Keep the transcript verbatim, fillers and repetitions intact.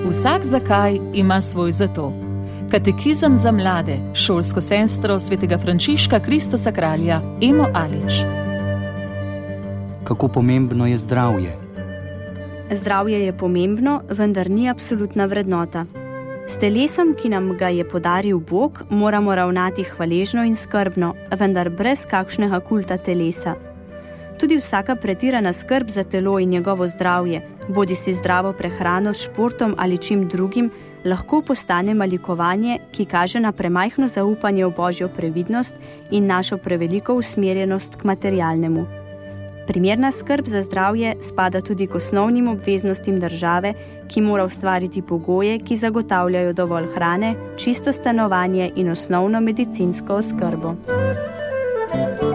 Vsak zakaj ima svoj zato. Katekizem za mlade, šolsko sestro svetega Frančiška Kristosa kralja Emo Alič. Kako pomembno je zdravje? Zdravje je pomembno, vendar ni absolutna vrednota. S telesom, ki nam ga je podaril Bog, moramo ravnati hvaležno in skrbno, vendar brez kakšnega kulta telesa. Tudi vsaka pretirana skrb za telo in njegovo zdravje, bodi si zdravo prehrano s športom ali čim drugim, lahko postane malikovanje, ki kaže na premajhno zaupanje v Božjo previdnost in našo preveliko usmerjenost k materialnemu. Primerna skrb za zdravje spada tudi k osnovnim obveznostim države, ki mora ustvariti pogoje, ki zagotavljajo dovolj hrane, čisto stanovanje in osnovno medicinsko oskrbo.